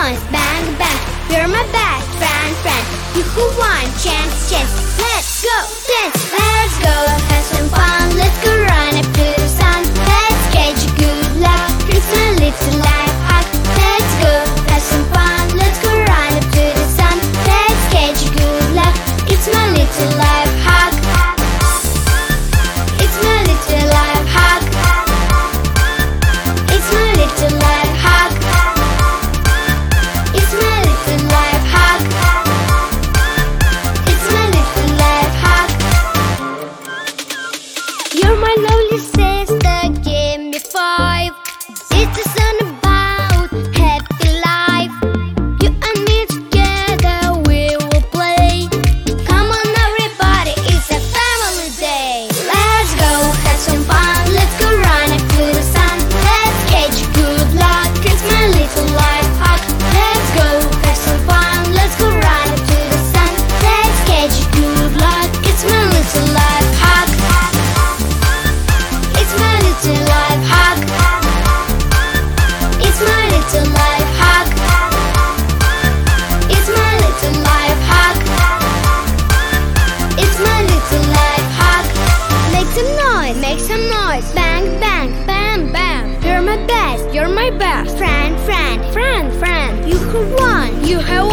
noise, bang bang. You're my best friend. You who want chance. Let's go dance. Let's go have some fun. Let's go run up to the sun. Let's catch good luck. Here's my little life hack. Let's go have some fun. Let's go run up to the sun. Let's catch good luck. It's my little life hack. It's my little life hack. It's my little life hack. It's my little life hack. It's my little life hack. You're my lovely sister, give me 5. It's a song about happy life. You and me together we will play. Come on everybody, it's a family day. Let's go have some fun. Let's go run up to the sun. Let's catch good luck. It's my little life hack. Let's go have some fun. Let's go run up to the sun. Let's catch good luck. It's my little life hack. It's my little life hack. It's my little life hack. It's my little life hack. It's my little life hack. Make some noise, bang bang, bam bam. You're my best friend. You who won, you have won.